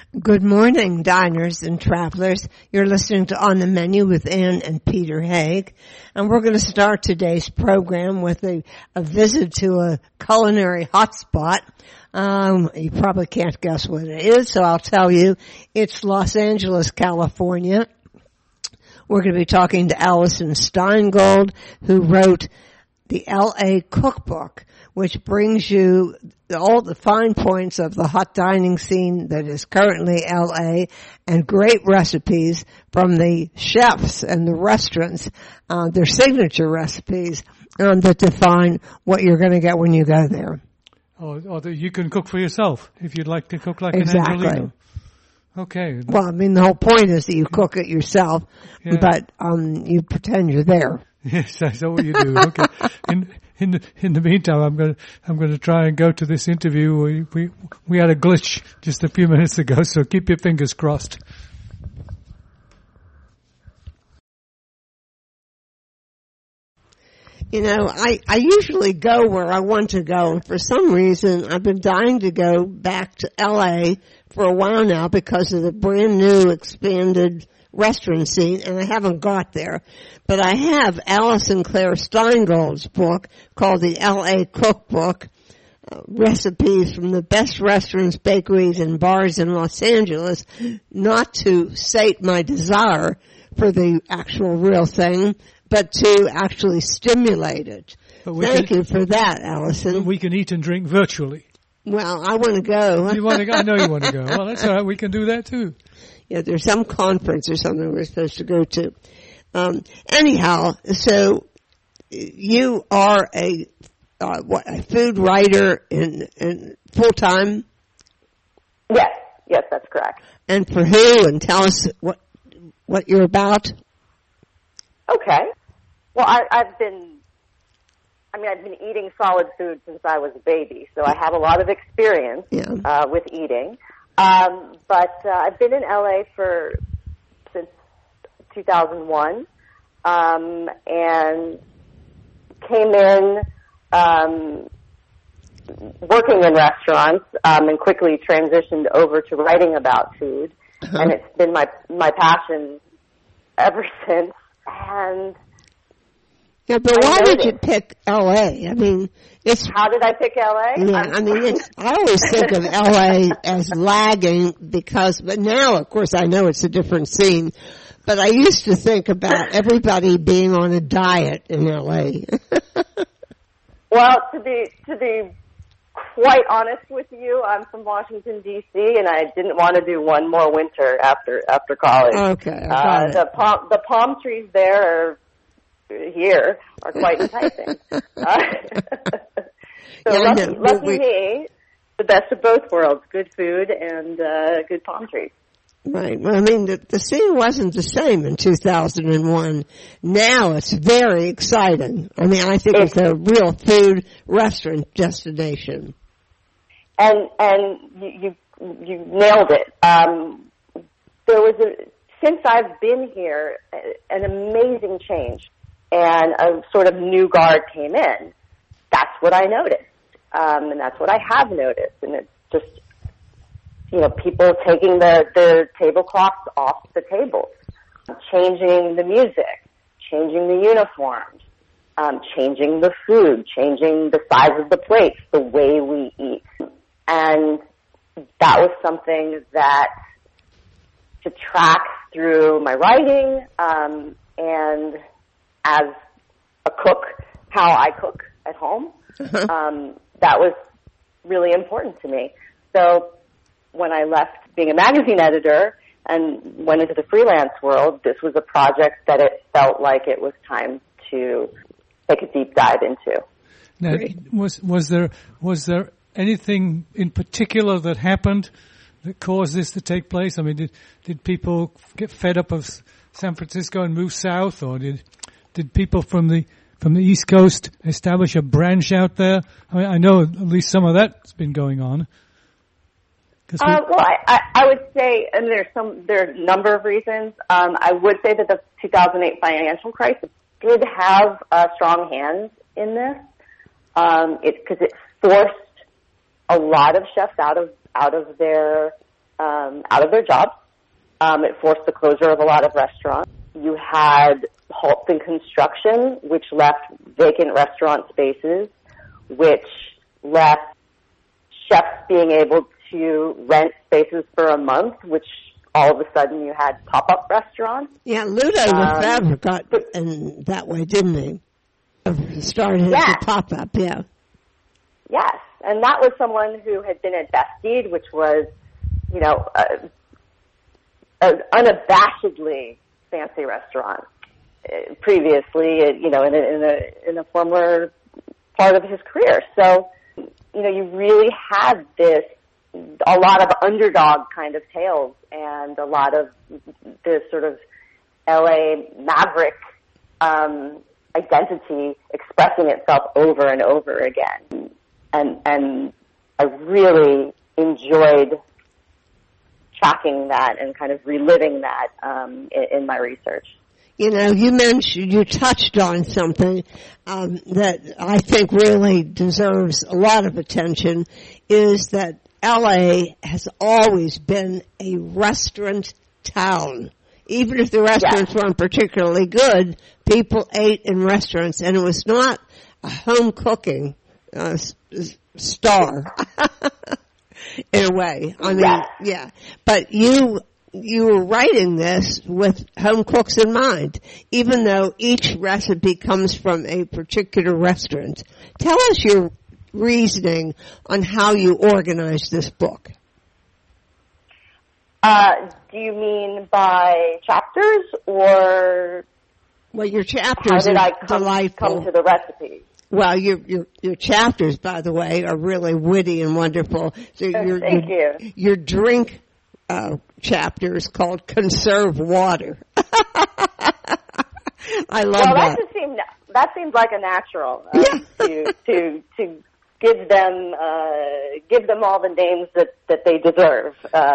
Good morning, diners and travelers. You're listening to On the Menu with Ann and Peter Haig. And we're going to start today's program with a visit to a culinary hotspot. You probably can't guess what it is, so I'll tell you. It's Los Angeles, California. We're going to be talking to Alison Steingold, who wrote the L.A. Cookbook, which brings you all the fine points of the hot dining scene that is currently L.A. and great recipes from the chefs and the restaurants, their signature recipes that define what you're going to get when you go there. Or that you can cook for yourself if you'd like to cook like Exactly. an Angelino. Okay. Well, I mean, the whole point is that you cook it yourself, but you pretend you're there. Yes, that's what you do. Okay. In the meantime, I'm going to try and go to this interview. We had a glitch just a few minutes ago, so keep your fingers crossed. You know, I usually go where I want to go, and for some reason I've been dying to go back to LA for a while now because of the brand new expanded restaurant scene, and I haven't got there. But I have Alison Claire Steingold's book called the L.A. Cookbook, recipes from the best restaurants, bakeries, and bars in Los Angeles, not to sate my desire for the actual real thing, but to actually stimulate it. Thank you for that, Alison. We can eat and drink virtually. Well, I want to go. You want to go? I know you want to go. Well, that's all right. We can do that too. Yeah, there's some conference or something we're supposed to go to. Anyhow, so you are a food writer in full time? Yes, that's correct. And for who? And tell us what you're about. Okay. Well, I've been eating solid food since I was a baby, so I have a lot of experience with eating. But I've been in LA since 2001, and came in working in restaurants, and quickly transitioned over to writing about food, and it's been my passion ever since. And yeah, but why did you pick L.A.? I mean, how did I pick L.A.? Yeah, I mean, I always think of L.A. as lagging but now, of course, I know it's a different scene, but I used to think about everybody being on a diet in L.A. Well, to be quite honest with you, I'm from Washington, D.C., and I didn't want to do one more winter after college. Okay. The palm trees there are quite enticing. Lucky me, the best of both worlds, good food and good palm trees. Right. Well, I mean, the scene wasn't the same in 2001. Now it's very exciting. I mean, I think it's a real food restaurant destination. And you nailed it. Since I've been here, an amazing change. And a sort of new guard came in. That's what I noticed. And that's what I have noticed. And it's just, people taking the tablecloths off the tables, changing the music, changing the uniforms, changing the food, changing the size of the plates, the way we eat. And that was something that to track through my writing, and as a cook, how I cook at home, that was really important to me. So when I left being a magazine editor and went into the freelance world, this was a project that it felt like it was time to take a deep dive into. Now, was there anything in particular that happened that caused this to take place? I mean, did people get fed up of San Francisco and move south, or did people from the East Coast establish a branch out there? I mean, I know at least some of that's been going on. Well, I would say, and there are a number of reasons. I would say that the 2008 financial crisis did have strong hands in this, because it forced a lot of chefs out of their out of their jobs. It forced the closure of a lot of restaurants. You had halts in construction, which left vacant restaurant spaces, which left chefs being able to rent spaces for a month, which all of a sudden you had pop-up restaurants. Yeah, Ludo Lefebvre got in that way, didn't he? Started as a pop-up, yeah. Yes, and that was someone who had been at Bastide, which was, you know, an unabashedly fancy restaurant previously, you know, in a former part of his career. So, you know, you really had a lot of underdog kind of tales and a lot of this sort of LA maverick identity expressing itself over and over again. And I really enjoyed tracking that and kind of reliving that in my research. You know, you touched on something that I think really deserves a lot of attention, is that LA has always been a restaurant town. Even if the restaurants weren't particularly good, people ate in restaurants, and it was not a home cooking star in a way. I mean, yeah. But you were writing this with home cooks in mind, even though each recipe comes from a particular restaurant. Tell us your reasoning on how you organized this book. Do you mean by chapters or? Well, your chapters are delightful. Come to the recipes? Well, your chapters, by the way, are really witty and wonderful. So Thank you. Your drink chapter is called Conserve Water. I love that. That seems like a natural to give them all the names that they deserve,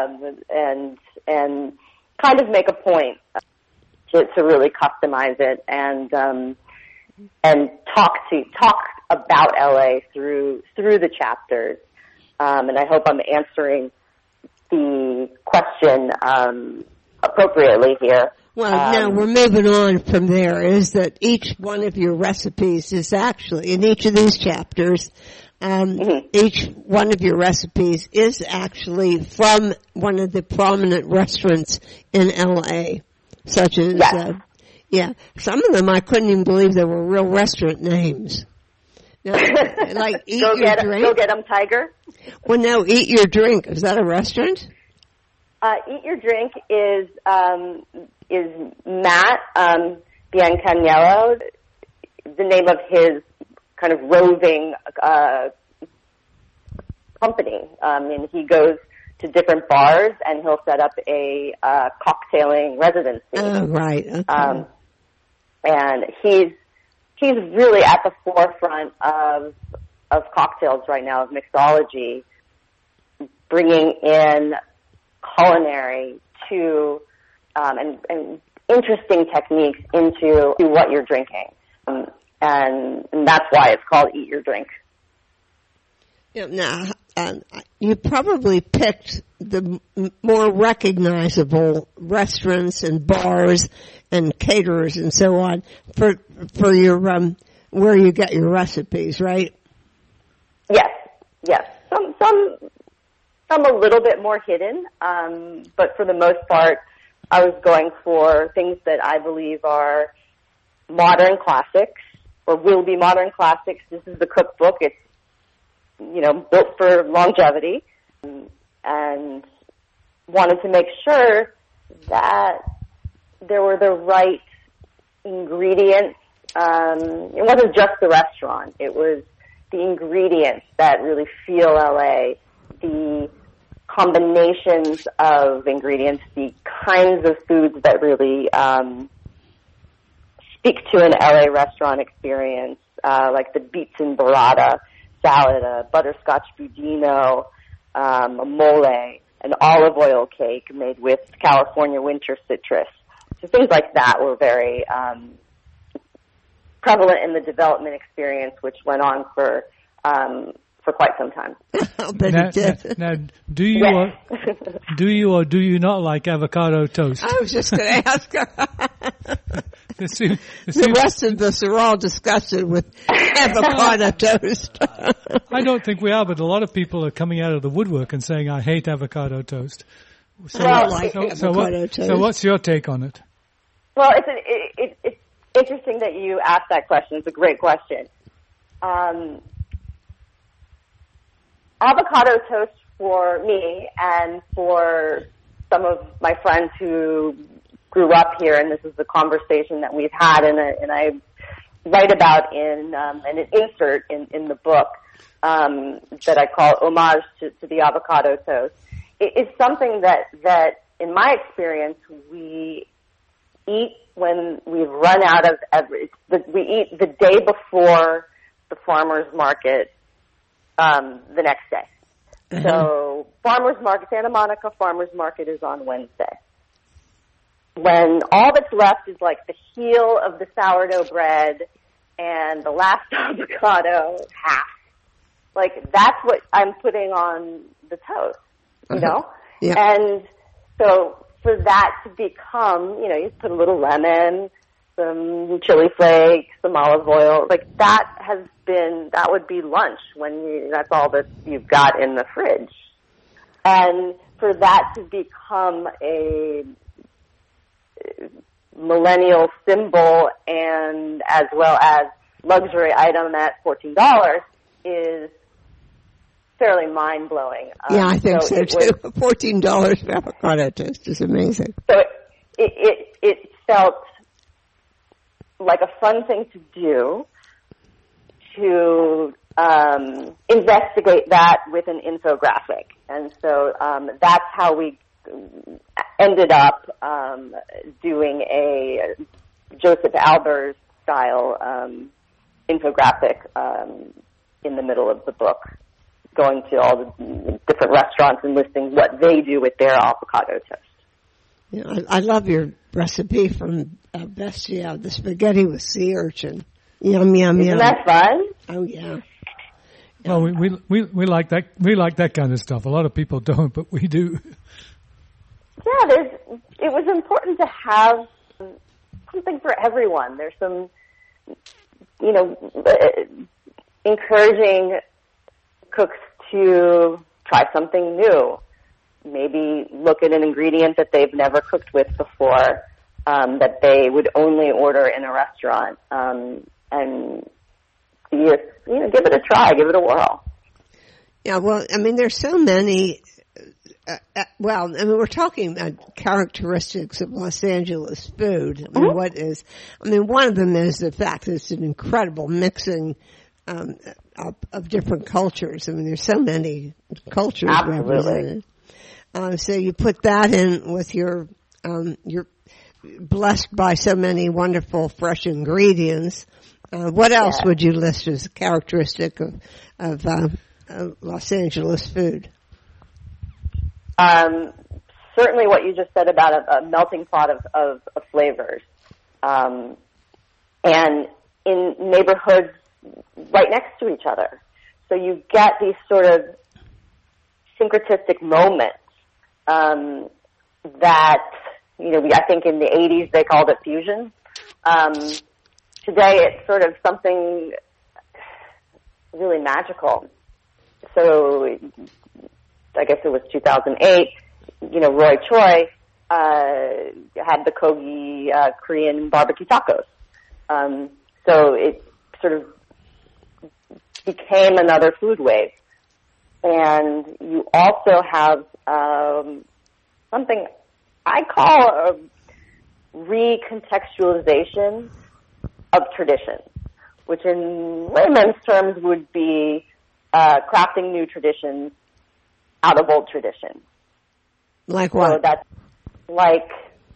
and kind of make a point to really customize it and talk about LA through the chapters. And I hope I'm answering the question appropriately here. Well, now we're moving on from there, is that each one of your recipes is actually, in each of these chapters, each one of your recipes is actually from one of the prominent restaurants in LA, such as, some of them I couldn't even believe they were real restaurant names. Now, like Eat Your Drink. Go Get 'em Tiger. Well, no, Eat Your Drink. Is that a restaurant? Eat Your Drink is Matt Biancaniello, the name of his kind of roving company. And he goes to different bars and he'll set up a cocktailing residency. Oh, right. Okay. And he's really at the forefront of cocktails right now, of mixology, bringing in culinary to and interesting techniques into what you're drinking, and that's why it's called Eat Your Drink. Yeah, now, you probably picked the more recognizable restaurants and bars and caterers and so on for your where you get your recipes, right? Yes. Some a little bit more hidden, but for the most part, I was going for things that I believe are modern classics or will be modern classics. This is the cookbook. It's, built for longevity, and wanted to make sure that there were the right ingredients. It wasn't just the restaurant. It was the ingredients that really feel LA, the combinations of ingredients, the kinds of foods that really speak to an LA restaurant experience, like the beets and burrata salad, a butterscotch budino, a mole, an olive oil cake made with California winter citrus. So things like that were very prevalent in the development experience, which went on for for quite some time. I'll bet it did. Now, do you or do you not like avocado toast? I was just going to ask. The rest of us are all disgusted with avocado toast. I don't think we are, but a lot of people are coming out of the woodwork and saying, I hate avocado toast. So what's your take on it? Well, it's interesting that you asked that question. It's a great question. Avocado toast for me and for some of my friends who grew up here, and this is the conversation that we've had, and I write about in an insert in the book that I call Homage to the Avocado Toast. It's something that in my experience we eat when we've run out of we eat the day before the farmer's market the next day. Mm-hmm. So farmer's market, Santa Monica Farmer's Market is on Wednesday. When all that's left is like the heel of the sourdough bread and the last avocado half. Like, that's what I'm putting on the toast, you know? Yeah. And so for that to become, you know, you put a little lemon, some chili flakes, some olive oil, like that would be lunch that's all that you've got in the fridge. And for that to become a millennial symbol and as well as luxury item at $14 is fairly mind-blowing. Yeah, I think so too. $14 for avocado toast is amazing. So it felt like a fun thing to do, to investigate that with an infographic. And so that's how we ended up doing a Joseph Albers style infographic in the middle of the book, going to all the different restaurants and listing what they do with their avocado toast. Yeah, I love your recipe from Bestia, the spaghetti with sea urchin. Yum, yum, yum. Isn't that fun? Oh, yeah. Well, we like that. We like that kind of stuff. A lot of people don't, but we do. Yeah, it was important to have something for everyone. There's some, you know, encouraging cooks to try something new. Maybe look at an ingredient that they've never cooked with before, that they would only order in a restaurant, and give it a try, give it a whirl. Yeah, well, I mean, there's so many. We're talking about characteristics of Los Angeles food. I mean, one of them is the fact that it's an incredible mixing of different cultures. I mean, there's so many cultures represented. So you put that in with you're blessed by so many wonderful fresh ingredients. What else would you list as a characteristic of Los Angeles food? Certainly what you just said about a melting pot of flavors. And in neighborhoods right next to each other. So you get these sort of syncretistic moments that, I think in the 80s they called it fusion. Today it's sort of something really magical. So I guess it was 2008, Roy Choi had the Kogi Korean barbecue tacos. So it sort of became another food wave. And you also have something I call a recontextualization of tradition, which in layman's terms would be crafting new traditions out of old traditions. Like what? So that's like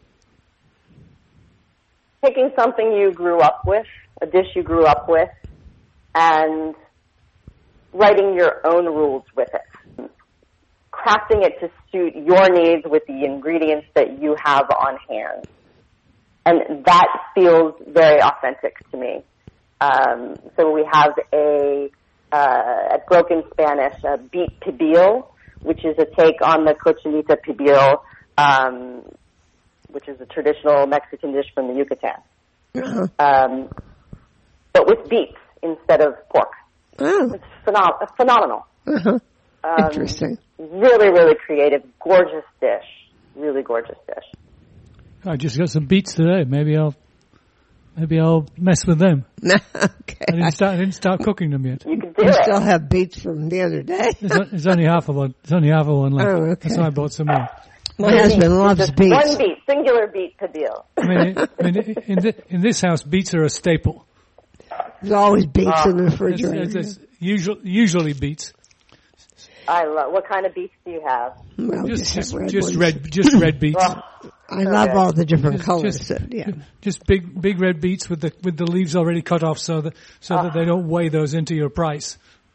taking something you grew up with, a dish you grew up with, and writing your own rules with it. Crafting it to suit your needs with the ingredients that you have on hand. And that feels very authentic to me. So we have a at Broken Spanish, beet pibil, which is a take on the cochinita pibil, which is a traditional Mexican dish from the Yucatan. Uh-huh. But with beets instead of pork. Oh. It's phenomenal. Uh-huh. Interesting. Really, really creative, gorgeous dish. Really gorgeous dish. I just got some beets today. Maybe I'll mess with them. Okay. I didn't start cooking them yet. You can do You it. still have beets from the other day. There's only half of one. There's only half of one left. Oh, okay. That's why I bought some more. My husband loves Just beets. one beet, singular beet pibil. I mean, in this house, beets are a staple. There's always beets in the refrigerator. It's usually beets. I love. What kind of beets do you have? Well, Just red just ones. red beets. Oh, I love all the different colors. Just- So, yeah. Just big red beets with the leaves already cut off, so that they don't weigh those into your price.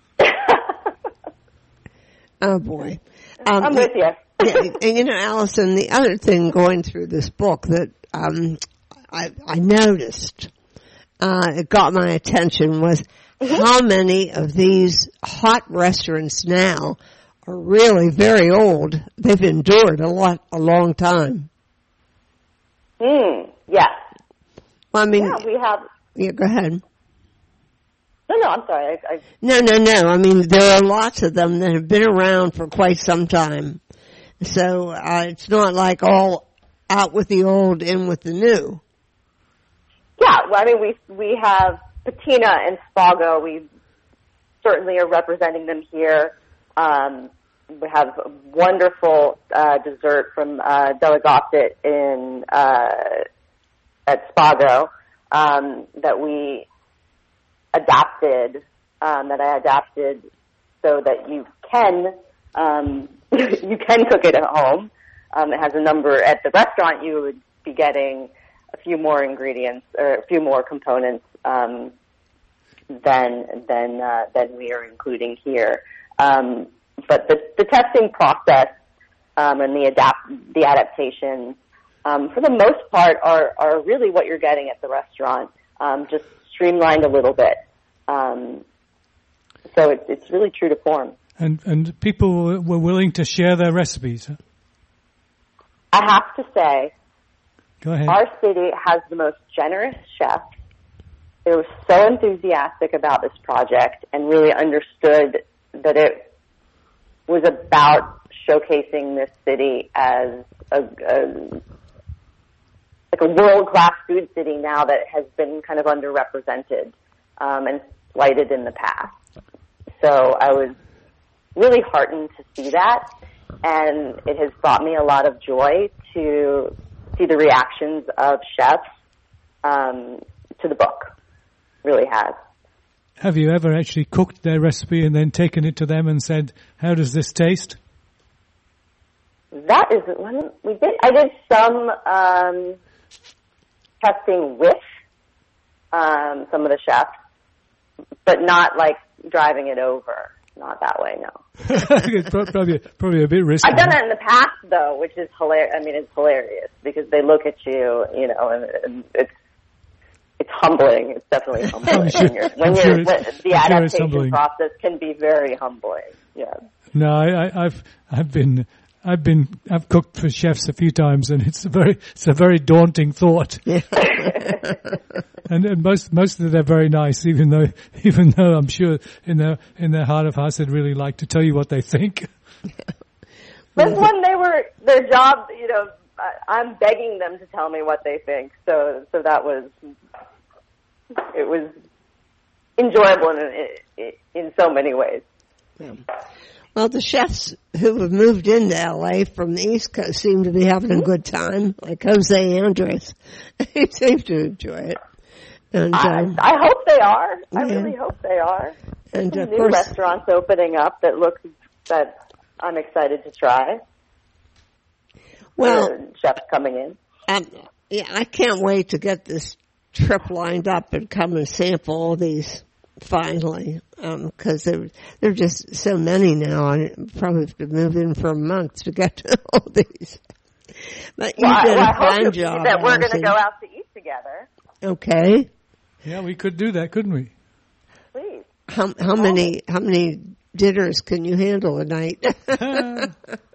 Oh boy. I'm with you. Yeah, and you know, Allison, the other thing going through this book that I noticed, it got my attention was how many of these hot restaurants now are really very old. They've endured a long time. Yes. Well, I mean, Yeah, we have. yeah, go ahead. No, I'm sorry. No. I mean, there are lots of them that have been around for quite some time. So it's not like all out with the old, in with the new. Yeah, well, I mean, we have Patina and Spago. We certainly are representing them here. We have a wonderful dessert from Delegatit at Spago that we adapted, that I adapted so that you can you can cook it at home. It has a number at the restaurant. You would be getting a few more ingredients or a few more components than we are including here. But the testing process and the adaptations, for the most part, are really what you're getting at the restaurant, just streamlined a little bit. So it's really true to form. And people were willing to share their recipes. Huh? I have to say, Go ahead. our city has the most generous chefs. They were so enthusiastic about this project and really understood that it was about showcasing this city as a world-class food city now that has been kind of underrepresented and slighted in the past. So I was really heartened to see that, and it has brought me a lot of joy to see the reactions of chefs to the book. Really has. Have you ever actually cooked their recipe and then taken it to them and said, "How does this taste?" That is when we did. I did some testing with some of the chefs, but not like driving it over. Not that way, no. It's probably a bit risky. I've done it in the past, though, which is hilarious. I mean, it's hilarious because they look at you, and it's humbling. It's definitely humbling. The adaptation process can be very humbling. Yeah. No, I've cooked for chefs a few times, and it's a very daunting thought. Yeah. and most of them are very nice, even though I'm sure in their heart of hearts they'd really like to tell you what they think. But when their job, I'm begging them to tell me what they think. So that was enjoyable in so many ways. Yeah. Well, the chefs who have moved into LA from the East Coast seem to be having a good time, like Jose Andres. He seems to enjoy it. And I hope they are. Yeah. I really hope they are. And Some of new course, restaurants opening up that I'm excited to try. well, Chefs coming in. yeah, I can't wait to get this trip lined up and come and sample all these finally, because there are just so many now. I probably have to move in for a month to get to all these. But you did a fine job. That we're going to Allison. go out to eat together. Okay. Yeah, we could do that, couldn't we? Please. How many dinners can you handle a night? I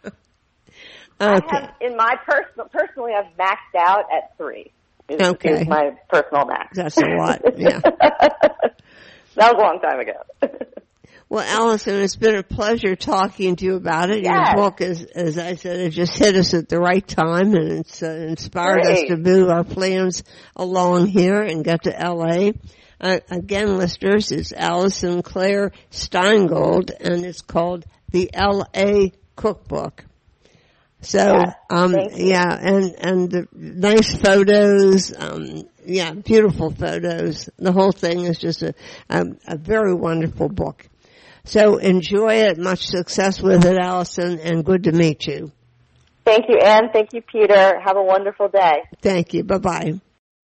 have, in my personally, I've maxed out at 3. Is my personal max. That's a lot, yeah. That was a long time ago. Well, Allison, it's been a pleasure talking to you about it. Yes. Your book, as I said, it just hit us at the right time, and it's inspired us to move our plans along here and get to L.A. Again, listeners, it's Allison Claire Steingold, and it's called The L.A. Cookbook. So, and the nice photos, beautiful photos. The whole thing is just a very wonderful book. So enjoy it. Much success with it, Allison, and good to meet you. Thank you, Ann. Thank you, Peter. Have a wonderful day. Thank you. Bye-bye.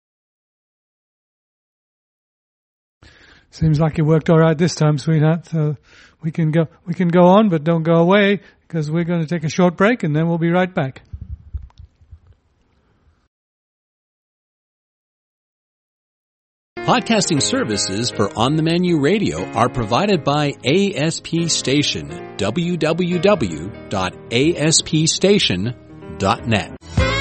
Seems like it worked all right this time, sweetheart. So we can go on, but don't go away, because we're going to take a short break, and then we'll be right back. Podcasting services for On the Menu Radio are provided by ASP Station, www.aspstation.net.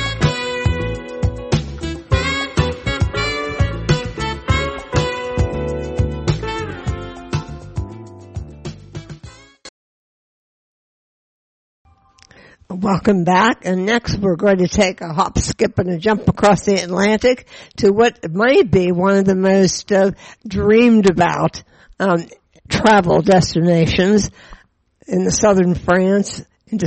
Welcome back, and next we're going to take a hop, skip, and a jump across the Atlantic to what might be one of the most dreamed about travel destinations into southern France,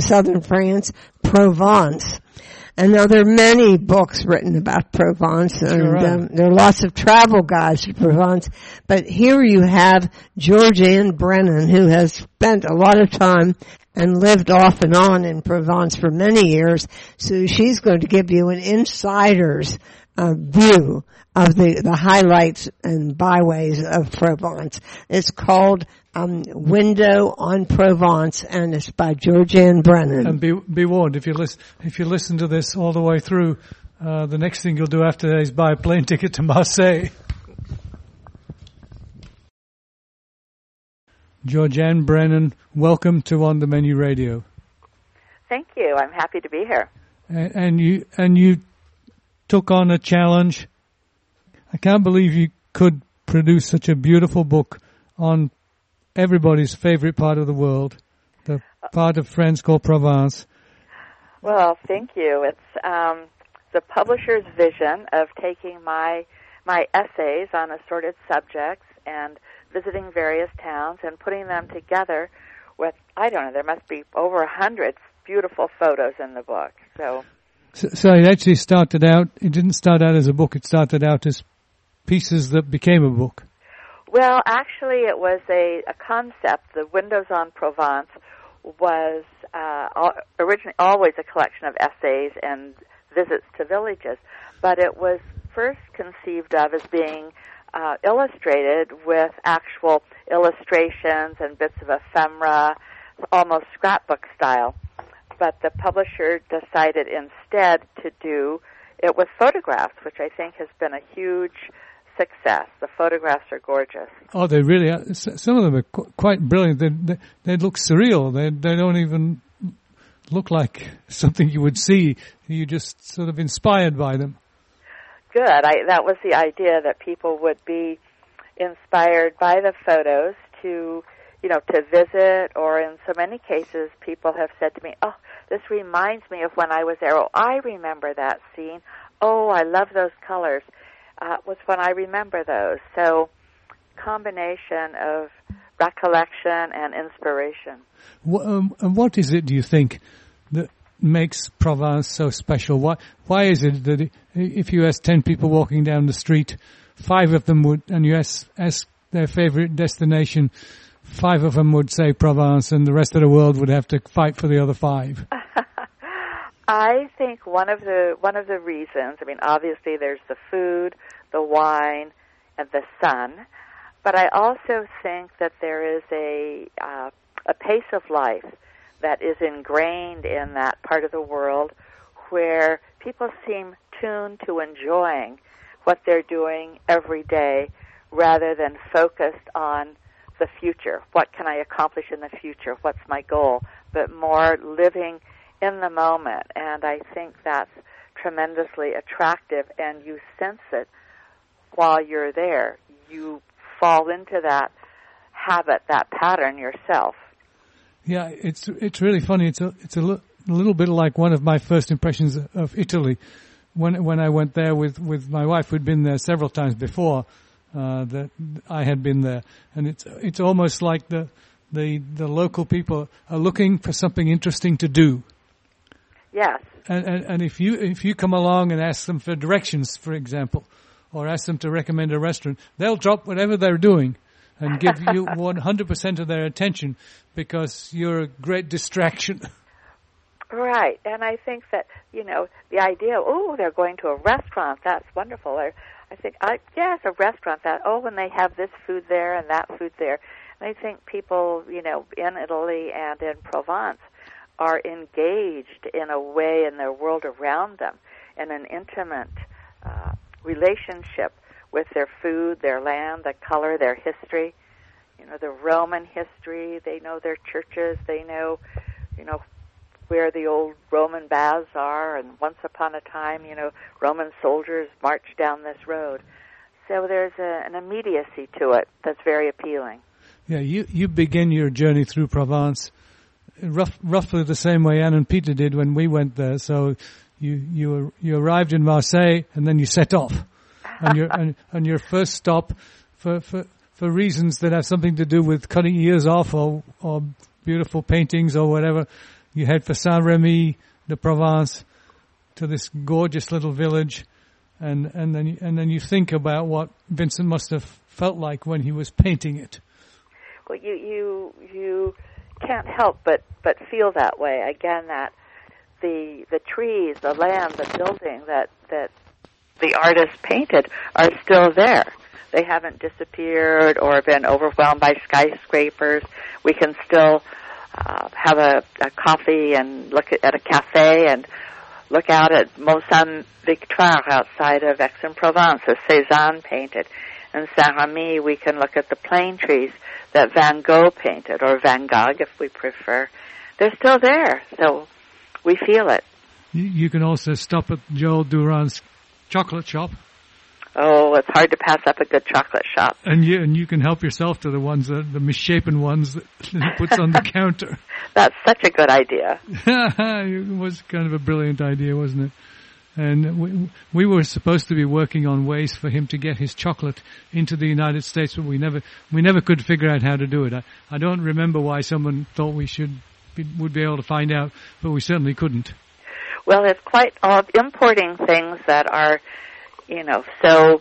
Provence. And now there are many books written about Provence, and there are lots of travel guides to Provence. But here you have Georgianne Brennan, who has spent a lot of time and lived off and on in Provence for many years. So she's going to give you an insider's view of the highlights and byways of Provence. It's called Window on Provence, and it's by Georgianne Brennan. And be warned, if you listen to this all the way through, the next thing you'll do after that is buy a plane ticket to Marseille. Georgianne Brennan, welcome to On the Menu Radio. Thank you. I'm happy to be here. And you took on a challenge. I can't believe you could produce such a beautiful book on everybody's favorite part of the world, the part of France called Provence. Well, thank you. It's the publisher's vision of taking my essays on assorted subjects and visiting various towns and putting them together with, I don't know, there must be over 100 beautiful photos in the book. So it actually started out, it didn't start out as a book, it started out as pieces that became a book. Well, actually it was a concept. The Windows on Provence was originally always a collection of essays and visits to villages, but it was first conceived of as being illustrated with actual illustrations and bits of ephemera, almost scrapbook style. But the publisher decided instead to do it with photographs, which I think has been a huge success. The photographs are gorgeous. Oh, they really are. Some of them are quite brilliant. They look surreal. They don't even look like something you would see. You're just sort of inspired by them. Good. That was the idea, that people would be inspired by the photos to visit, or in so many cases people have said to me, oh, this reminds me of when I was there. Oh, I remember that scene. Oh, I love those colors. Was when I remember those. So, combination of recollection and inspiration. What is it, do you think, that makes Provence so special? Why is it that if you ask 10 people walking down the street, 5 of them would, and you ask their favorite destination, 5 of them would say Provence, and the rest of the world would have to fight for the other 5? I think one of the reasons, I mean, obviously there's the food, the wine, and the sun, but I also think that there is a pace of life that is ingrained in that part of the world where people seem tuned to enjoying what they're doing every day rather than focused on the future. What can I accomplish in the future? What's my goal? But more living in the moment. And I think that's tremendously attractive, and you sense it while you're there. You fall into that habit, that pattern yourself. Yeah, it's really funny. It's a little bit like one of my first impressions of Italy. When I went there with my wife, who'd been there several times before, that I had been there, and it's almost like the local people are looking for something interesting to do. Yes. And if you come along and ask them for directions, for example, or ask them to recommend a restaurant, they'll drop whatever they're doing and give you 100% of their attention because you're a great distraction. Right, and I think that, the idea, they're going to a restaurant, that's wonderful. Or I think, yes, a restaurant, when they have this food there and that food there. And I think people, in Italy and in Provence are engaged in a way in their world around them, in an intimate relationship with their food, their land, the color, their history, the Roman history. They know their churches. They know, where the old Roman baths are, and once upon a time, Roman soldiers marched down this road. So there's an immediacy to it that's very appealing. Yeah, you begin your journey through Provence roughly the same way Anne and Peter did when we went there. So you arrived in Marseille and then you set off, and your first stop for reasons that have something to do with cutting ears off or beautiful paintings or whatever. You head for Saint-Rémy de Provence to this gorgeous little village, and then you think about what Vincent must have felt like when he was painting it. Well, you can't help but feel that way. Again, that the trees, the land, the building that the artist painted are still there. They haven't disappeared or been overwhelmed by skyscrapers. We can still have a coffee and look at a cafe and look out at Mont Saint-Victoire outside of Aix-en-Provence, as Cézanne painted. In Saint-Rémy, we can look at the plane trees that Van Gogh painted, or Van Gogh, if we prefer. They're still there, so we feel it. You can also stop at Joel Durand's chocolate shop. Oh, it's hard to pass up a good chocolate shop. And you can help yourself to the ones, the misshapen ones that he puts on the counter. That's such a good idea. It was kind of a brilliant idea, wasn't it? And we were supposed to be working on ways for him to get his chocolate into the United States, but we never could figure out how to do it. I don't remember why someone thought we would be able to find out, but we certainly couldn't. Well, it's quite importing things that are, so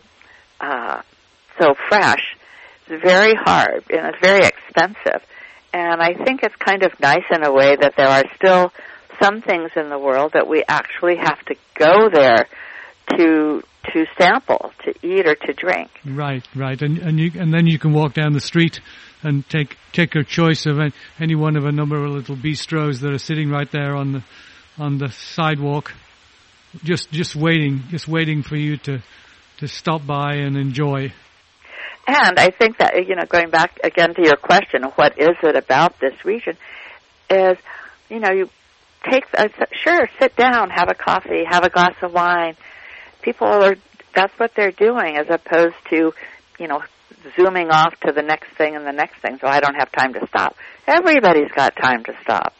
fresh. It's very hard and it's very expensive. And I think it's kind of nice in a way that there are still some things in the world that we actually have to go there to sample, to eat or to drink. Right. And then you can walk down the street and take your choice of any one of a number of little bistros that are sitting right there on the sidewalk, just waiting for you to stop by and enjoy. And I think that, going back again to your question, what is it about this region, is, you sit down, have a coffee, have a glass of wine. That's what they're doing, as opposed to, zooming off to the next thing and the next thing, so I don't have time to stop. Everybody's got time to stop.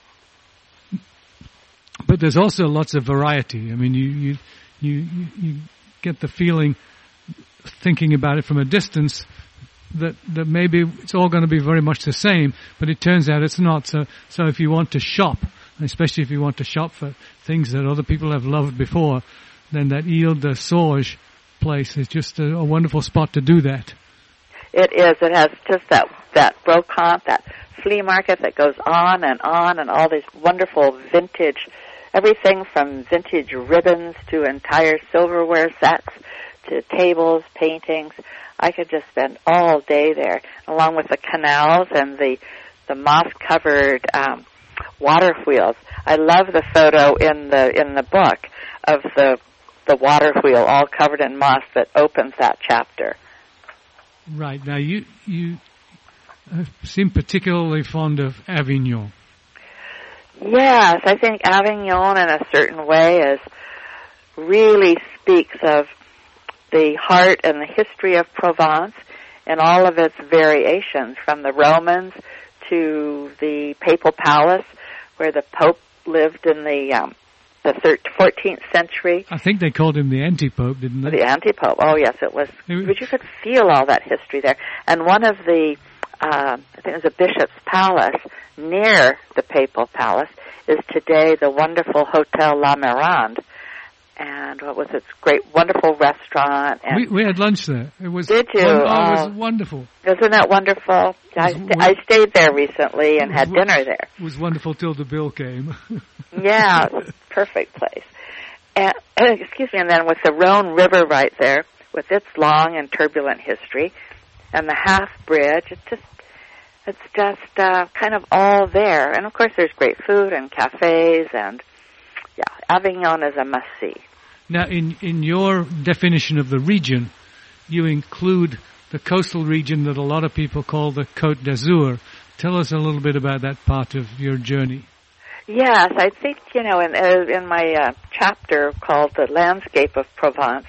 But there's also lots of variety. I mean, you get the feeling, thinking about it from a distance, that maybe it's all going to be very much the same, but it turns out it's not. So if you want to shop, especially if you want to shop for things that other people have loved before, then that Ile de Sauge place is just a wonderful spot to do that. It is. It has just that brocante, that flea market that goes on, and all these wonderful vintage, everything from vintage ribbons to entire silverware sets to tables, paintings. I could just spend all day there, along with the canals and the moss-covered water wheels. I love the photo in the book of the water wheel all covered in moss that opens that chapter. Right. Now you seem particularly fond of Avignon. Yes, I think Avignon in a certain way really speaks of the heart and the history of Provence and all of its variations, from the Romans to the Papal Palace, where the Pope lived in the 14th century. I think they called him the anti-pope, didn't they? The anti-pope. Oh, yes, it was. But you could feel all that history there. And one of the, I think it was a bishop's palace near the Papal Palace, is today the wonderful Hotel La Mirande. And what was its great, wonderful restaurant? And we had lunch there. It was. Did you? It was wonderful. Isn't that wonderful? I stayed there recently and had dinner there. It was wonderful till the bill came. Yeah, it was a perfect place. And excuse me, and then with the Rhone River right there, with its long and turbulent history, and the half bridge, it's just kind of all there. And of course, there's great food and cafes, and yeah, Avignon is a must-see. Now, in your definition of the region, you include the coastal region that a lot of people call the Côte d'Azur. Tell us a little bit about that part of your journey. Yes, I think, in my chapter called The Landscape of Provence,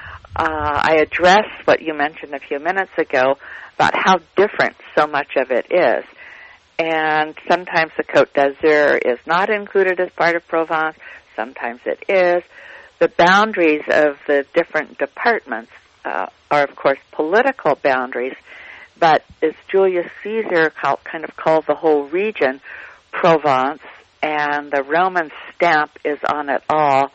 I address what you mentioned a few minutes ago about how different so much of it is. And sometimes the Côte d'Azur is not included as part of Provence, sometimes it is. The boundaries of the different departments are, of course, political boundaries, but as Julius Caesar kind of called the whole region Provence, and the Roman stamp is on it all,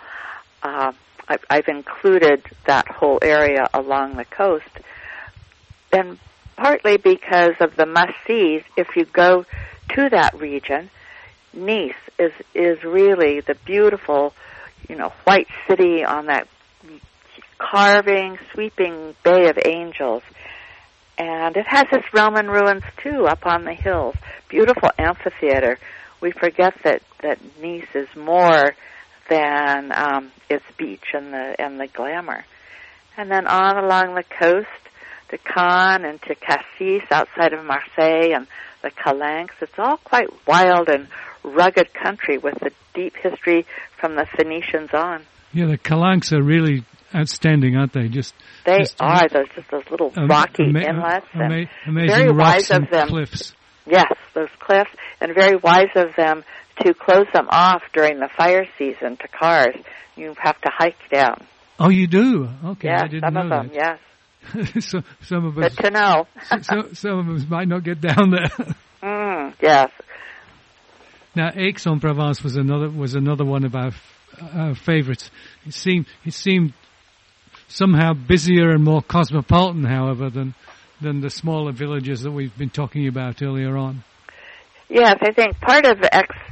I've included that whole area along the coast. And partly because of the must-sees, if you go to that region, Nice is really the beautiful, white city on that carving, sweeping Bay of Angels. And it has its Roman ruins, too, up on the hills. Beautiful amphitheater. We forget that Nice is more than its beach and the glamour. And then on along the coast to Cannes and to Cassis outside of Marseille and the Calanques. It's all quite wild and rugged country with a deep history from the Phoenicians on. Yeah, the Calanques are really outstanding, aren't they? They are. Those little rocky inlets. Amazing very rocks wise of and them. cliffs. Yes, those cliffs, and very wise of them to close them off during the fire season to cars. You have to hike down. Oh, you do? Okay, yes, I didn't some know of them, that. yes. So, some of us, good to know. some of us might not get down there. Yes. Now, Aix-en-Provence was another one of our favorites. It seemed somehow busier and more cosmopolitan, however, than the smaller villages that we've been talking about earlier on. Yes, I think part of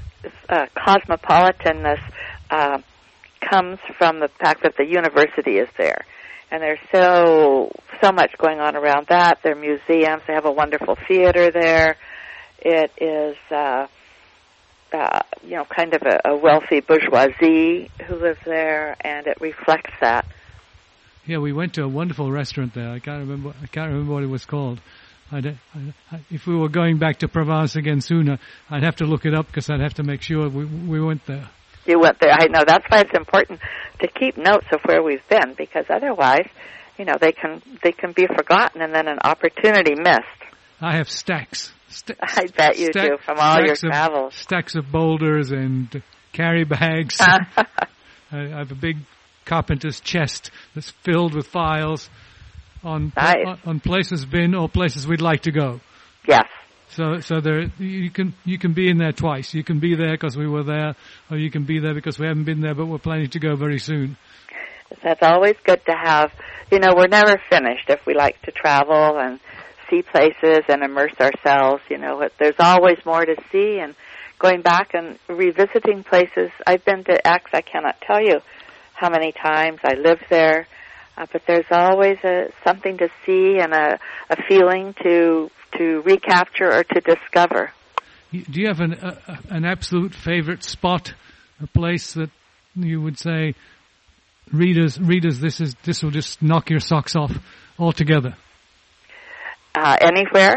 cosmopolitanness comes from the fact that the university is there. And there's so much going on around that. There are museums. They have a wonderful theater there. It is, kind of a wealthy bourgeoisie who lives there, and it reflects that. Yeah, we went to a wonderful restaurant there. I can't remember what it was called. If we were going back to Provence again sooner, I'd have to look it up because I'd have to make sure we went there. You went there. I know. That's why it's important to keep notes of where we've been, because otherwise, they can be forgotten and then an opportunity missed. I have stacks. I bet you do from all your travels. Stacks of boulders and carry bags. I have a big carpenter's chest that's filled with files on places been or places we'd like to go. Yes. So there you can be in there twice. You can be there because we were there, or you can be there because we haven't been there, but we're planning to go very soon. That's always good to have. We're never finished if we like to travel and see places and immerse ourselves. There's always more to see, and going back and revisiting places. I've been to Aix. I cannot tell you how many times I lived there, but there's always something to see and a feeling to recapture or to discover. Do you have an absolute favorite spot, a place that you would say, readers, this will just knock your socks off altogether? Anywhere.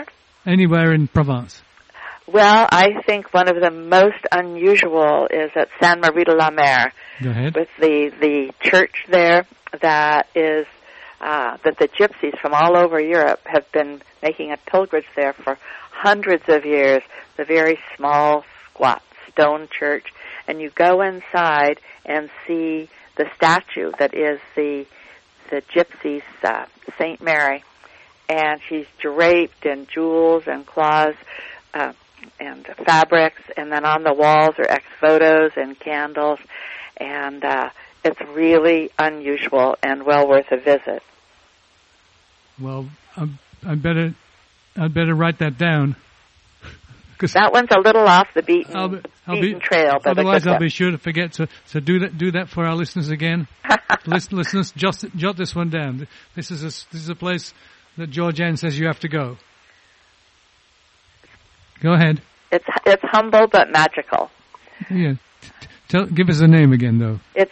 anywhere in Provence? Well, I think one of the most unusual is at Sainte-Marie-de-la-Mer. Go ahead. With the church there that is that the gypsies from all over Europe have been making a pilgrimage there for hundreds of years. The very small, squat stone church, and you go inside and see the statue that is the gypsies' Saint Mary, and she's draped in jewels and cloths. And fabrics, and then on the walls are ex-photos and candles, and it's really unusual and well worth a visit. Well, I'd better write that down. That one's a little off the beaten trail, but otherwise I'll be sure to forget. So do that for our listeners again. Listeners, jot this one down. This is a place that Georgianne says you have to go. Go ahead. It's humble but magical. Yeah. Give us the name again, though. It's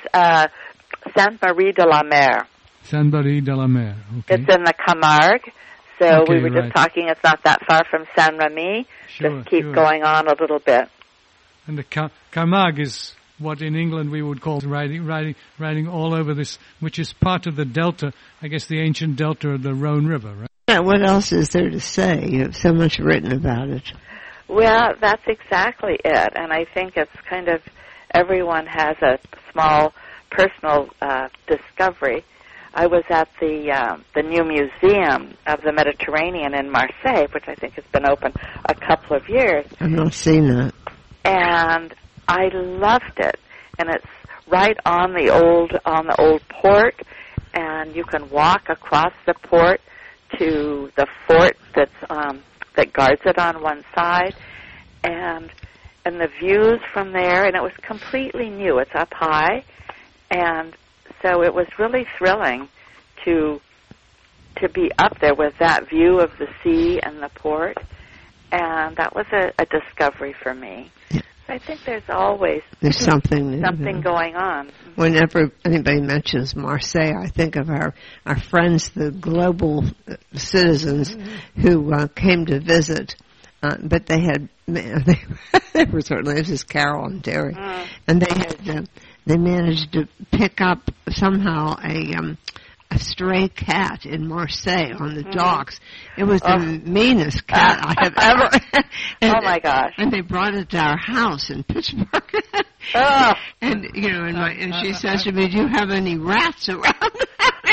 Sainte-Marie-de-la-Mer. Sainte-Marie-de-la-Mer. Okay. It's in the Camargue. So okay, we were just talking. It's not that far from Saint-Remy. Sure, just keep going on a little bit. And the Camargue is what in England we would call riding all over this, which is part of the delta. I guess the ancient delta of the Rhone River, right? Yeah, what else is there to say? You have so much written about it. Well, that's exactly it. And I think it's kind of everyone has a small personal discovery. I was at the new Museum of the Mediterranean in Marseille, which I think has been open a couple of years. I've not seen that. And I loved it. And it's right on the old port, and you can walk across the port to the fort that guards it on one side, and the views from there, and it was completely new. It's up high, and so it was really thrilling to be up there with that view of the sea and the port, and that was a discovery for me. I think there's always something going on. Whenever anybody mentions Marseille, I think of our friends, the global citizens who came to visit, but they were certainly, this is Carol and Derry, and they managed to pick up somehow a stray cat in Marseille on the docks. It was the meanest cat I have ever. Oh my gosh! And they brought it to our house in Pittsburgh. And and she says to me, "Do you have any rats around?"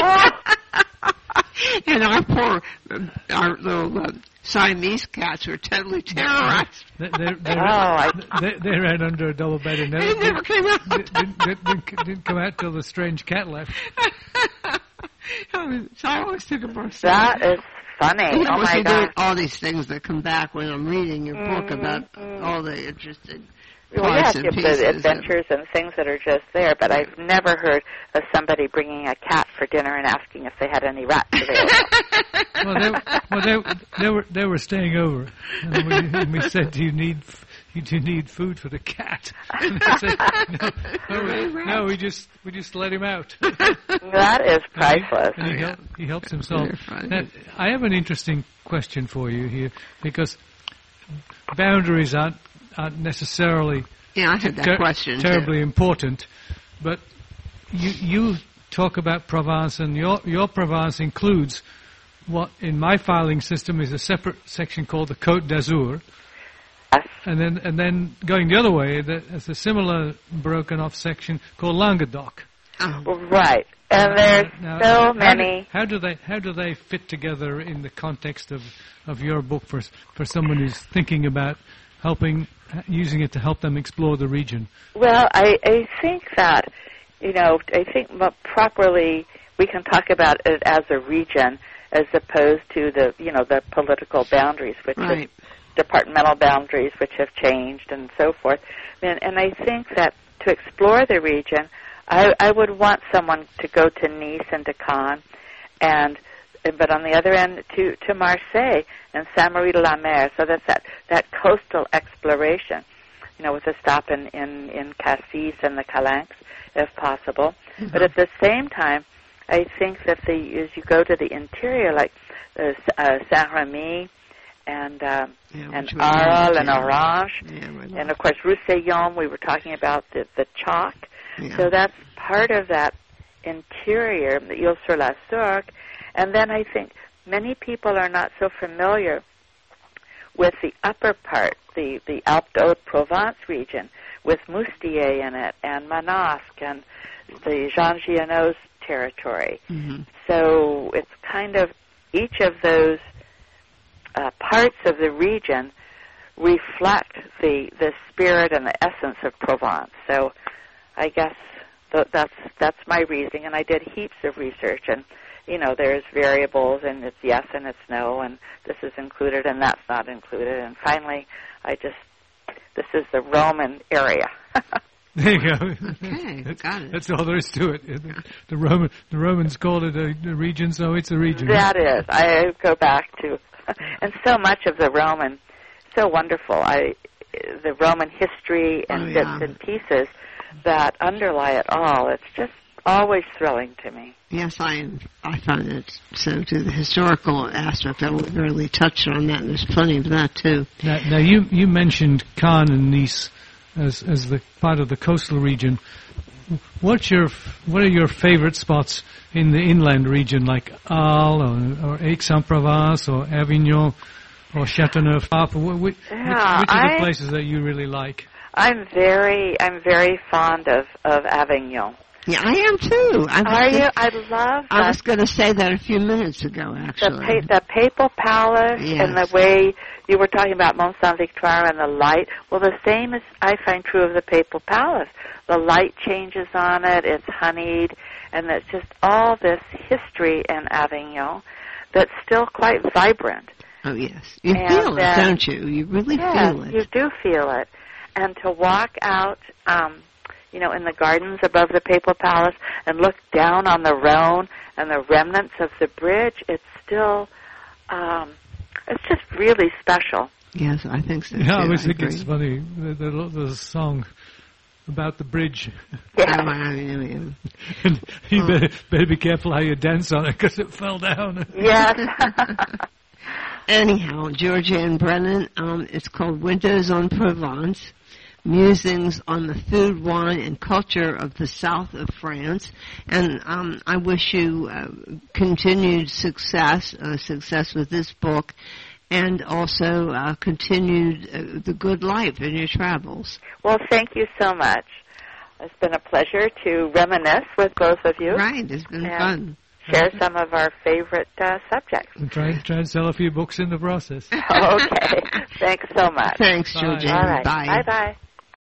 And our little Siamese cats were totally terrorized. They ran under a double bed and never came out. Didn't come out till the strange cat left. So I always think of Marseille. That is funny. Oh my God! All these things that come back when I'm reading your book about all the interesting parts and pieces. The adventures and things that are just there, but I've never heard of somebody bringing a cat for dinner and asking if they had any rats available. They were staying over, and we said, "Do you need food for the cat?" And they said, "No, we just let him out." That is priceless. And he helps himself. Now, I have an interesting question for you here, because boundaries aren't necessarily I had that question terribly important, but you talk about Provence, and your Provence includes what in my filing system is a separate section called the Côte d'Azur. And then going the other way, there's a similar broken off section called Languedoc. Right, and there's so many. How do they fit together in the context of your book for someone who's thinking about using it to help them explore the region? Well, I think that properly we can talk about it as a region as opposed to the political boundaries, which right. Departmental boundaries which have changed and so forth. And I think that to explore the region, I would want someone to go to Nice and to Cannes, but on the other end to Marseille and Sainte-Marie-de-la-Mer. So that's that coastal exploration, with a stop in Cassis and the Calanques, if possible. Mm-hmm. But at the same time, I think that as you go to the interior, like Saint-Remy and which we Arles love, and Orange, and of course Roussillon. We were talking about the chalk. Yeah. So that's part of that interior, the Ile-sur-la-Sorgue. And then I think many people are not so familiar with the upper part, the Alpes d'Haute-Provence region, with Moustier in it, and Manosque, and the Jean Giono's territory. Mm-hmm. So it's kind of each of those parts of the region reflect the spirit and the essence of Provence. So I guess that's my reasoning, and I did heaps of research, and there's variables, and it's yes and it's no, and this is included and that's not included, and finally this is the Roman area. There you go. Okay, got it. That's all there is to it. The Romans called it a region, so it's a region. That is. I go back to, and so much of the Roman, so wonderful. The Roman history and bits and pieces that underlie it all. It's just always thrilling to me. Yes, I find it so too. The historical aspect, I would really touch on that, and there's plenty of that too. Now you mentioned Cannes and Nice as the part of the coastal region. What are your favorite spots in the inland region, like Arles or Aix-en-Provence or Avignon or Châteauneuf? Which are the places that you really like? I'm very fond of Avignon. Yeah, I am too. Are you? I love. I was going to say that a few minutes ago, actually. The Papal Palace, yes. And the way you were talking about Mont Saint-Victoire and the light. Well, the same is I find true of the Papal Palace. The light changes on it. It's honeyed, and it's just all this history in Avignon that's still quite vibrant. Oh yes, you feel it, don't you? You really feel it. You do feel it, and to walk out. In the gardens above the Papal Palace and look down on the Rhone and the remnants of the bridge, it's still, it's just really special. Yes, I think so, too. I always think it's funny. There's a song about the bridge. Yeah. And you better be careful how you dance on it because it fell down. Yes. Anyhow, Georgia and Brennan, it's called Windows on Provence. Musings on the food, wine, and culture of the south of France. And I wish you continued success with this book, and also continued the good life in your travels. Well, thank you so much. It's been a pleasure to reminisce with both of you. Right, it's been fun. Share some of our favorite subjects. And try and sell a few books in the process. Okay. Thanks so much. Thanks, Georgia. All right. Bye. Bye-bye.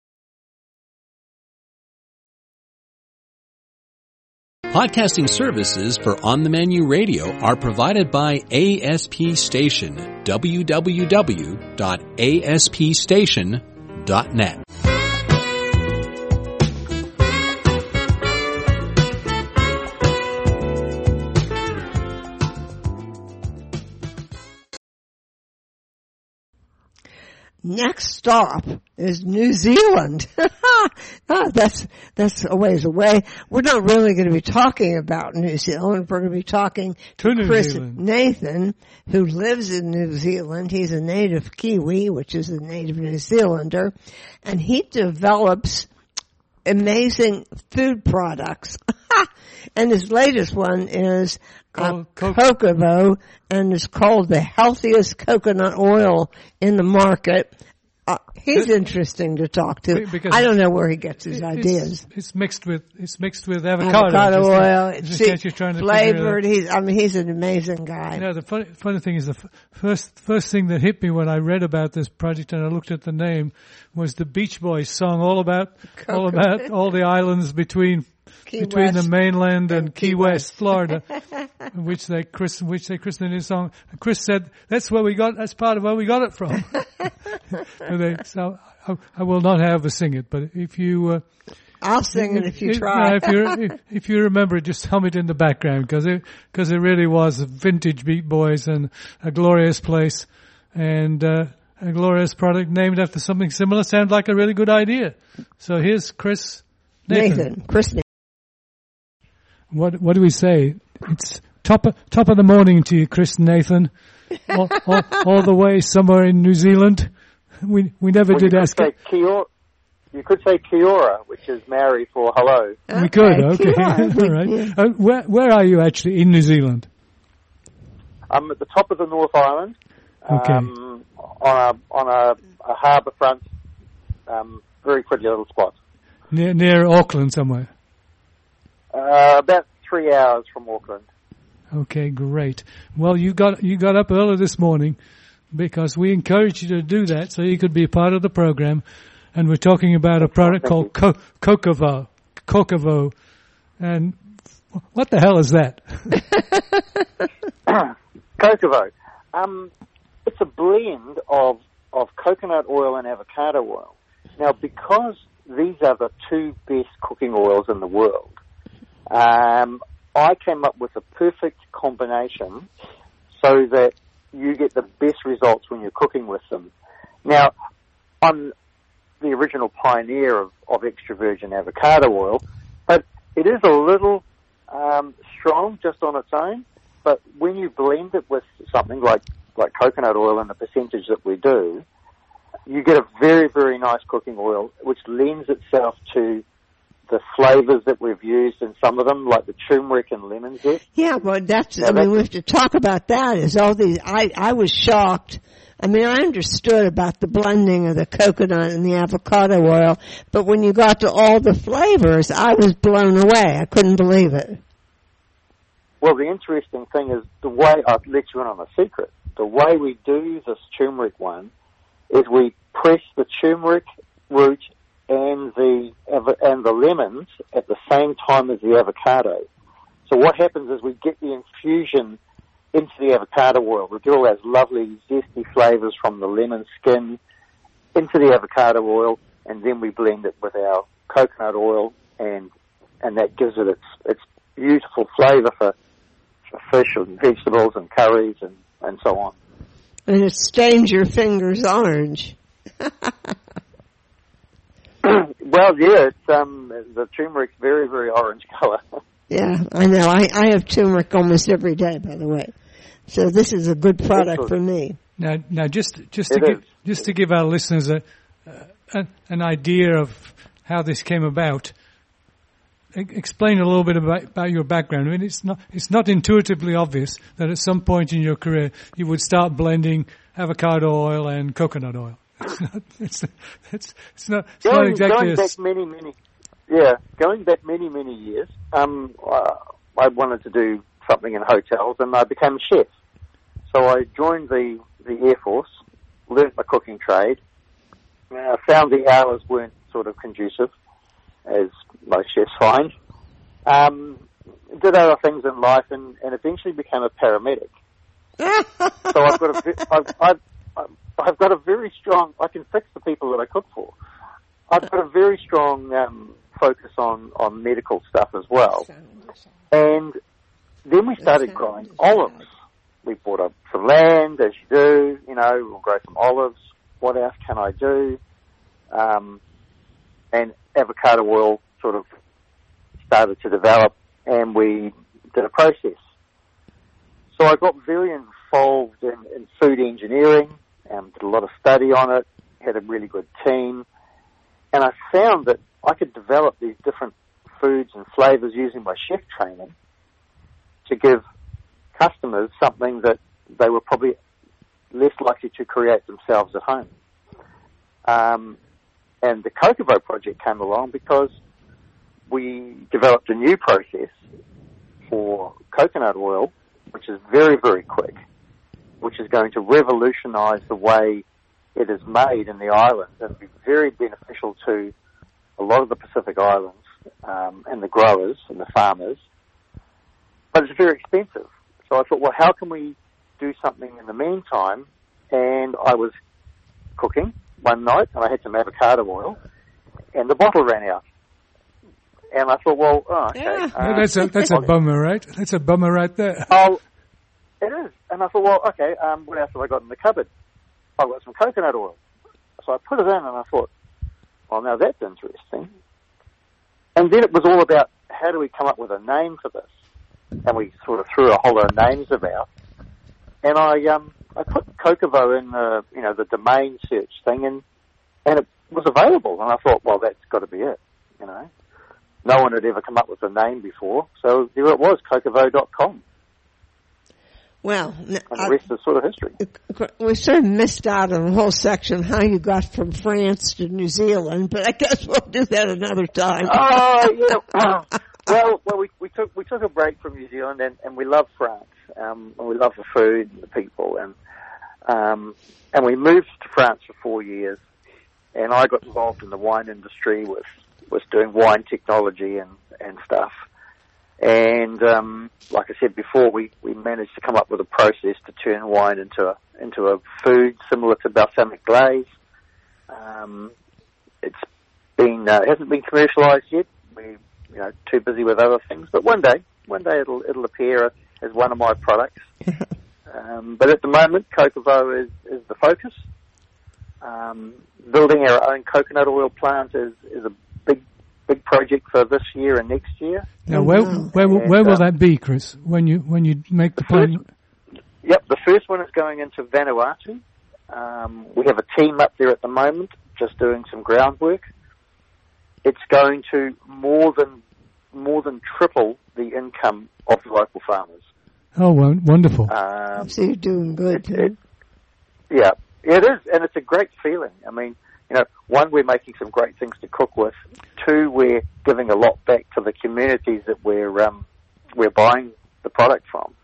Podcasting services for On the Menu Radio are provided by ASP Station, www.aspstation.net. Next stop is New Zealand. That's a ways away. We're not really going to be talking about New Zealand. We're going to be talking to Chris Nathan, who lives in New Zealand. He's a native Kiwi, which is a native New Zealander, and he develops amazing food products. And his latest one is Kokovo, and it's called the healthiest coconut oil in the market. He's interesting to talk to. I don't know where he gets his ideas. It's mixed with avocado oil. It's flavored. He's an amazing guy. The funny thing is, the first thing that hit me when I read about this project and I looked at the name was the Beach Boys song, all about all the islands between the mainland and Key West, Florida, which they christened his song. And Chris said, that's part of where we got it from. So I will not have her sing it, but if you, I'll sing it if you try. If you remember it, just hum it in the background, because it really was vintage Beach Boys and a glorious place and, a glorious product named after something similar. Sounds like a really good idea. So here's Chris Nathan. Chris Nathan. What do we say? It's top of the morning to you, Chris and Nathan, all the way somewhere in New Zealand. We never did ask. You could say kia ora, which is Maori for hello. We could, okay. All right. Where are you actually in New Zealand? I'm at the top of the North Island, okay. on a harbour front, very pretty little spot. Near Auckland somewhere? About 3 hours from Auckland. Okay, great. Well, you got up early this morning because we encouraged you to do that so you could be a part of the program. And we're talking about a product called Kokovo. And what the hell is that? Kokovo. It's a blend of coconut oil and avocado oil. Now, because these are the two best cooking oils in the world, I came up with a perfect combination so that you get the best results when you're cooking with them. Now, I'm the original pioneer of extra virgin avocado oil, but it is a little strong just on its own. But when you blend it with something like coconut oil and the percentage that we do, you get a very, very nice cooking oil, which lends itself to the flavours that we've used in some of them, like the turmeric and lemon zest. Yeah, well, we have to talk about that. Is all these? I was shocked. I mean, I understood about the blending of the coconut and the avocado oil, but when you got to all the flavors, I was blown away. I couldn't believe it. Well, the interesting thing is the way, I'll let you in on a secret, the way we do this turmeric one is we press the turmeric root and the lemons at the same time as the avocado. So what happens is we get the infusion into the avocado oil. We get all those lovely zesty flavours from the lemon skin into the avocado oil, and then we blend it with our coconut oil, and that gives it its beautiful flavour for fish and vegetables and curries and so on. And it stains your fingers orange. Well, yeah, it's the turmeric's very, very orange colour. Yeah, I know. I have turmeric almost every day, by the way. So this is a good product for me. Now, just to give our listeners an idea of how this came about, explain a little bit about your background. I mean, it's not intuitively obvious that at some point in your career you would start blending avocado oil and coconut oil. It's not exactly going back many years. I wanted to do something in hotels, and I became a chef. So I joined the Air Force, learnt my cooking trade. I found the hours weren't sort of conducive, as most chefs find. Did other things in life, and eventually became a paramedic. So I've got a very strong. I can fix the people that I cook for. I've got a very strong focus on medical stuff as well. And then we started growing olives. We bought up some land, as you do. We'll grow some olives. What else can I do? And avocado oil sort of started to develop, and we did a process. So I got very involved in food engineering, did a lot of study on it, had a really good team, and I found that I could develop these different foods and flavours using my chef training to give customers something that they were probably less likely to create themselves at home. And the Kokovo project came along because we developed a new process for coconut oil, which is very, very quick, which is going to revolutionise the way it is made in the islands and be very beneficial to a lot of the Pacific Islands and the growers and the farmers. But it's very expensive. So I thought, well, how can we do something in the meantime? And I was cooking one night, and I had some avocado oil, and the bottle ran out. And I thought, well, okay. Yeah. That's a bummer, right? That's a bummer right there. Oh, it is. And I thought, well, okay, what else have I got in the cupboard? I've got some coconut oil. So I put it in, and I thought, well, now that's interesting. And then it was all about how do we come up with a name for this? and we sort of threw a whole lot of names about. And I put Kokovo in the domain search thing, and it was available. And I thought, well, that's got to be it. No one had ever come up with a name before, so there it was, Kokovo.com. Well, and the rest is sort of history. We sort of missed out on a whole section how you got from France to New Zealand, but I guess we'll do that another time. Oh, yeah. Well, we took a break from New Zealand, and we love France, and we love the food and the people, and we moved to France for 4 years, and I got involved in the wine industry, was doing wine technology and stuff. And like I said before, we managed to come up with a process to turn wine into a food similar to balsamic glaze. It hasn't been commercialised yet. We're too busy with other things, but one day it'll appear as one of my products. But at the moment, Kokovo is the focus. Building our own coconut oil plant is a big project for this year and next year. Now, where will that be, Chris? When you make the plant? Yep, the first one is going into Vanuatu. We have a team up there at the moment, just doing some groundwork. It's going to more than triple the income of the local farmers. Oh, wonderful! So you're doing good. It is, and it's a great feeling. I mean, one, we're making some great things to cook with. Two, we're giving a lot back to the communities that we're buying the product from.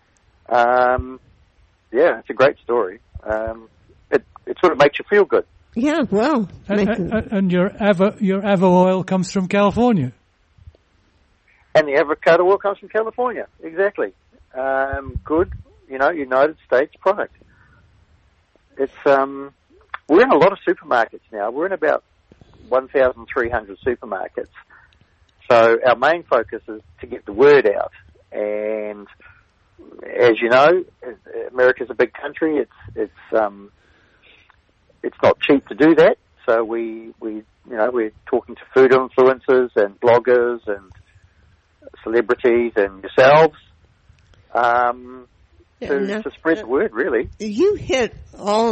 It's a great story. It sort of makes you feel good. Yeah, well. And your avo oil comes from California. And the avocado oil comes from California, exactly. Good, United States product. It's we're in a lot of supermarkets now. We're in about 1,300 supermarkets. So our main focus is to get the word out. And as you know, America's a big country. It's not cheap to do that. So we're talking to food influencers and bloggers and celebrities and yourselves to spread the word, really. You hit all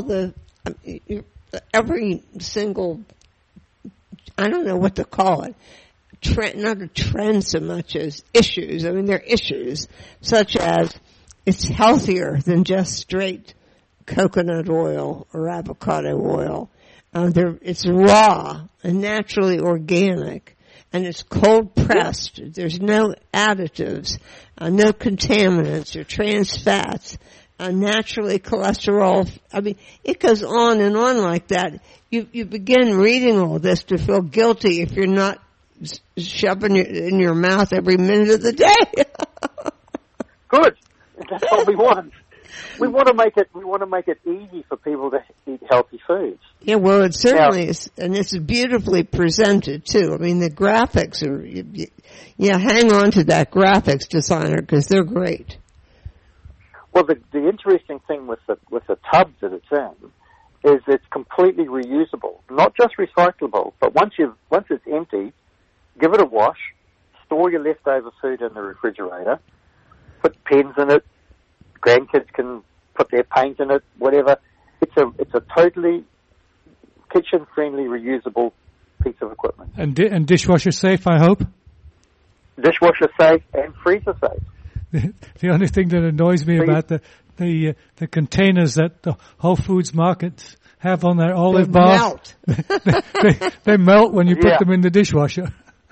every single, I don't know what to call it, not a trend so much as issues. I mean, they're issues such as it's healthier than just straight coconut oil or avocado oil. It's raw and naturally organic, and it's cold pressed. There's no additives, no contaminants or trans fats. Naturally cholesterol. I mean, it goes on and on like that. You begin reading all this to feel guilty if you're not shoving it in your mouth every minute of the day. Good. That's what we want. We want to make it easy for people to eat healthy foods. Yeah, well, it certainly is, and it's beautifully presented too. I mean, the graphics are. Hang on to that graphics designer because they're great. Well, the interesting thing with the tubs that it's in is it's completely reusable, not just recyclable. But once it's empty, give it a wash, store your leftover food in the refrigerator, put pens in it. Grandkids can put their paint in it, whatever. It's a totally kitchen-friendly, reusable piece of equipment. And dishwasher safe, I hope? Dishwasher safe and freezer safe. The only thing that annoys me about the containers that the Whole Foods markets have on their olive bar, they melt when you put them in the dishwasher.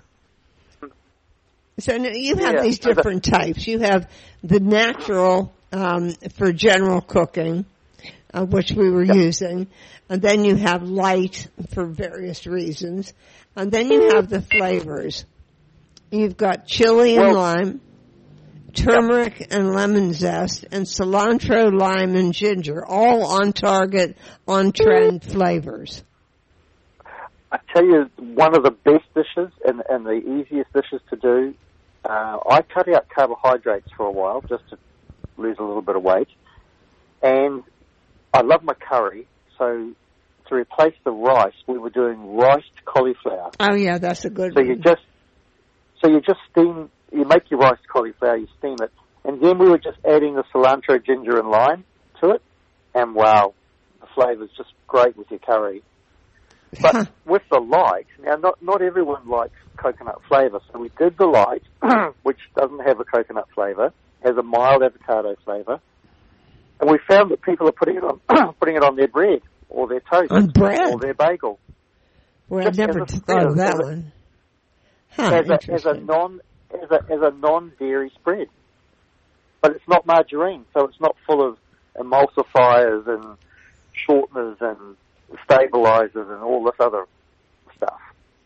So you have these different types. You have the natural for general cooking, which we were using, and then you have light for various reasons, and then you have the flavors. You've got chili and lime, turmeric and lemon zest, and cilantro, lime, and ginger, all on target, on trend flavors. I tell you, one of the best dishes and the easiest dishes to do, I cut out carbohydrates for a while just to lose a little bit of weight, and I love my curry, so to replace the rice, we were doing riced cauliflower. Oh yeah, that's a good one. So you just steam you make your rice cauliflower, you steam it, and then we were just adding the cilantro, ginger, and lime to it, and wow, the flavour's just great with your curry. But with the light, now not everyone likes coconut flavour, so we did the light, which doesn't have a coconut flavour, has a mild avocado flavour, and we found that people are putting it on their bread or their toast On bread? or their bagel. Well, I've never thought of that one. As a non-dairy spread. But it's not margarine, so it's not full of emulsifiers and shorteners and stabilizers and all this other stuff.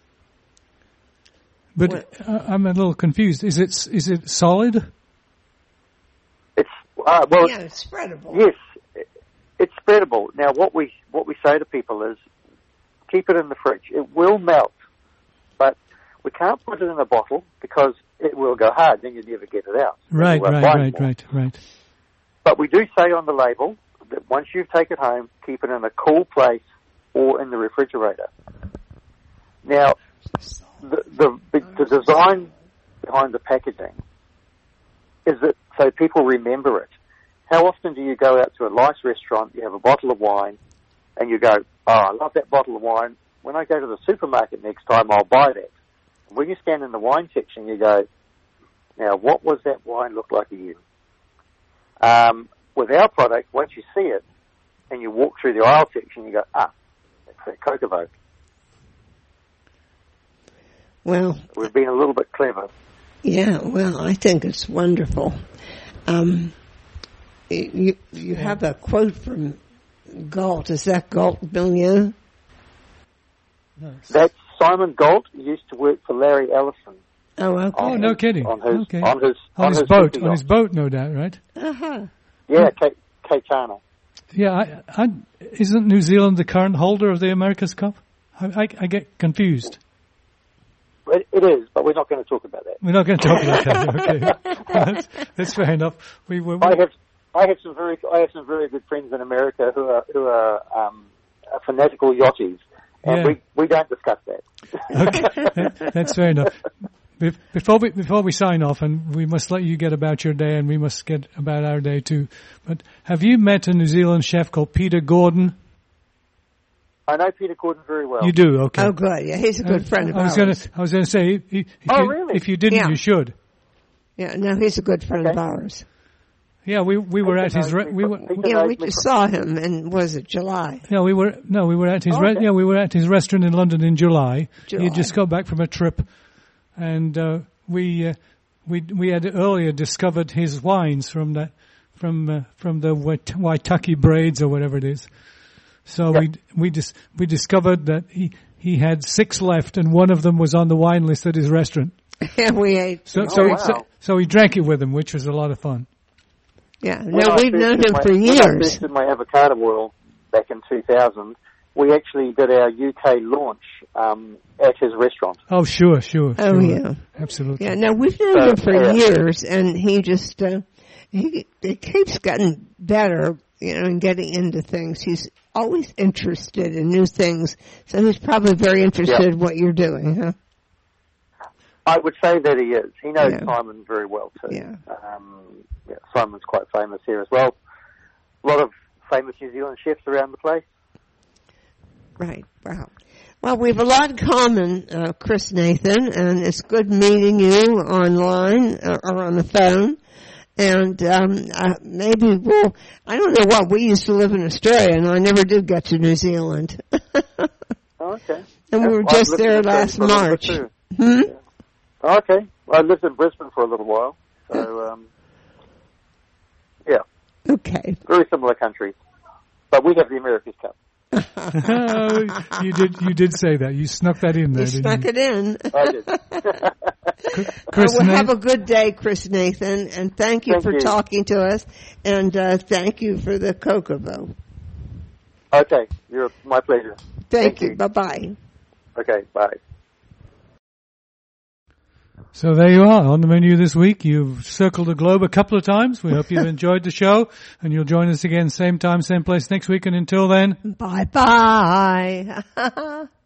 But I'm a little confused. Is it solid? It's it's spreadable. Yes, it's spreadable. Now, what we say to people is keep it in the fridge. It will melt, but we can't put it in a bottle because it will go hard. Then you never get it out. Right. But we do say on the label that once you take it home, keep it in a cool place or in the refrigerator. Now, the design behind the packaging is that so people remember it. How often do you go out to a nice restaurant, you have a bottle of wine, and you go, oh, I love that bottle of wine. When I go to the supermarket next time, I'll buy that. And when you stand in the wine section, you go, now, what was that wine look like again? With our product, once you see it, and you walk through the aisle section, you go, that's that Kokovo. Well, we've been a little bit clever. Yeah, well, I think it's wonderful. You have a quote from Galt. Is that Galt Milieu? No. That's Simon Galt. He used to work for Larry Ellison. Oh, okay. No kidding. On his boat. On his boat, no doubt, right? Uh-huh. Yeah, Kaitana. Yeah, isn't New Zealand the current holder of the America's Cup? I get confused. It is, but we're not going to talk about that. We're not going to talk about that. Okay, that's fair enough. I have some very good friends in America who are fanatical yachties, and we don't discuss that. Okay, that's fair enough. Before we sign off, and we must let you get about your day, and we must get about our day too. But have you met a New Zealand chef called Peter Gordon? I know Peter Gordon very well. You do, okay. Oh, good. Yeah, he's a good friend of ours. I was going to say, really? If you didn't, you should. Yeah, no, he's a good friend of ours. Yeah, we were at his. We just saw him in, was it July? No, we were at his. We were at his restaurant in London in July. He had just got back from a trip, and we had earlier discovered his wines from the Waitaki Braids or whatever it is. So we discovered that he had 6 left, and one of them was on the wine list at his restaurant. And we ate. So he drank it with him, which was a lot of fun. Yeah, we've known him for years. When I tested my avocado oil back in 2000, we actually did our UK launch at his restaurant. Oh, sure. Oh, yeah. Absolutely. Yeah, no, we've known him for years, and he just, he keeps getting better, and getting into things. He's always interested in new things, so he's probably very interested in what you're doing, huh? I would say that he is. He knows Simon very well, too. Yeah. Simon's quite famous here as well. A lot of famous New Zealand chefs around the place. Right. Wow. Well, we have a lot in common, Chris Nathan, and it's good meeting you online or on the phone. And maybe I don't know what, we used to live in Australia, and I never did get to New Zealand. Oh, okay. And we were just there last March. Yeah. Oh, okay. Well, I lived in Brisbane for a little while, so yeah. Okay. Very similar countries, but we have the America's Cup. You did say that. You snuck that in there. You snuck it in. I did. Chris, well, have a good day, Chris Nathan, and thank you for talking to us, and thank you for the Kokovo. Okay, my pleasure. Thank you. Bye-bye. Okay, bye. So there you are on the menu this week. You've circled the globe a couple of times. We hope you've enjoyed the show, and you'll join us again same time, same place next week. And until then, bye-bye.